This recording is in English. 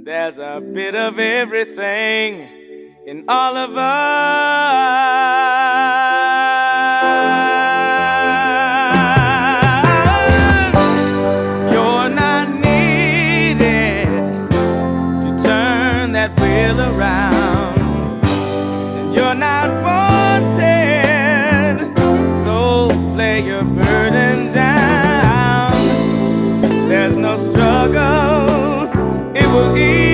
There's a bit of everything in all of us. You're not needed to turn that wheel around, and you're not wanted, so lay your burden down. There's no struggle, it will ease.